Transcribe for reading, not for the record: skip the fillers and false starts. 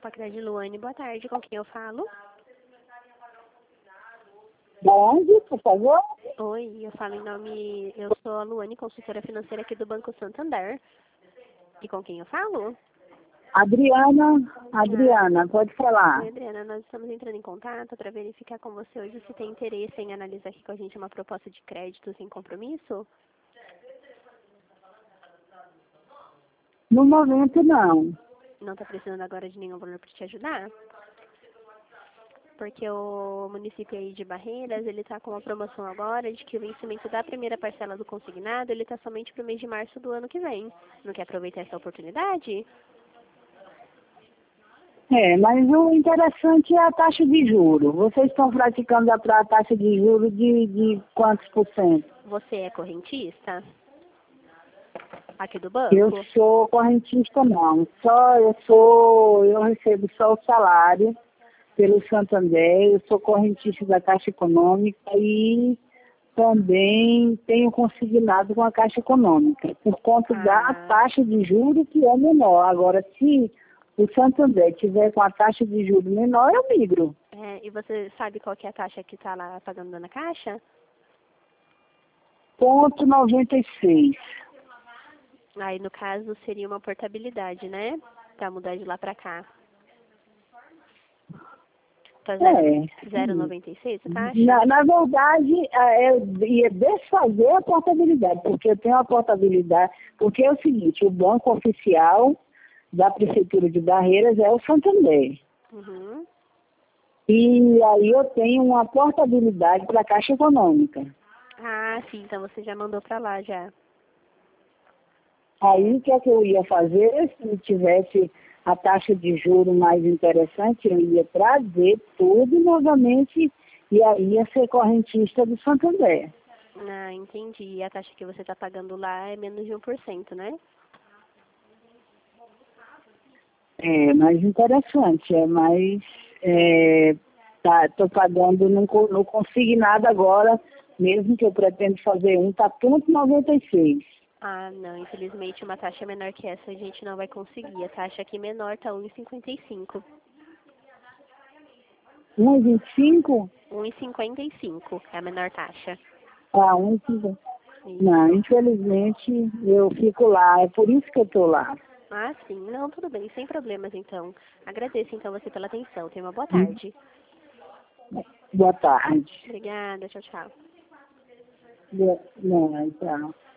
Facred Luane, boa tarde. Com quem eu falo? De onde, por favor? Oi, eu falo em nome... Eu sou a Luane, consultora financeira aqui do Banco Santander. E com quem eu falo? Adriana, pode falar. Oi, Adriana, nós estamos entrando em contato para verificar com você hoje se tem interesse em analisar aqui com a gente uma proposta de crédito sem compromisso. No momento, não. Não está precisando agora de nenhum valor para te ajudar? Porque o município aí de Barreiras, ele está com uma promoção agora de que o vencimento da primeira parcela do consignado, ele está somente para o mês de março do ano que vem. Não quer aproveitar essa oportunidade? Mas o interessante é a taxa de juros. Vocês estão praticando a taxa de juros de quantos por cento? Você é correntista? Aqui do banco? Eu sou correntista, não. Eu recebo só o salário pelo Santander, eu sou correntista da Caixa Econômica e também tenho consignado com a Caixa Econômica, por conta da taxa de juros que é menor. Agora, se o Santander tiver com a taxa de juros menor, eu migro. E você sabe qual que é a taxa que está lá pagando na Caixa? 0,96. Aí, no caso, seria uma portabilidade, né? Para mudar de lá para cá. Tá 0,96 a taxa? Na verdade, eu ia desfazer a portabilidade, porque eu tenho a portabilidade, porque é o seguinte, o banco oficial da Prefeitura de Barreiras é o Santander. Uhum. E aí eu tenho uma portabilidade para a Caixa Econômica. Ah, sim, então você já mandou para lá já. Aí o que é que eu ia fazer? Se tivesse a taxa de juros mais interessante, eu ia trazer tudo novamente e aí ia ser correntista do Santander. Ah, entendi. E a taxa que você está pagando lá é menos de 1%, né? É mais interessante, tô pagando no consignado agora, mesmo que eu pretendo fazer tá 0,96. Ah, não, infelizmente uma taxa menor que essa a gente não vai conseguir. A taxa aqui menor tá 1,55. 1,25? 1,55 é a menor taxa. Ah, 1,25. Não, infelizmente eu fico lá, é por isso que eu tô lá. Ah, sim. Não, tudo bem, sem problemas então. Agradeço então você pela atenção. Tenha uma boa tarde. Boa tarde. Obrigada, tchau, tchau. Não, então.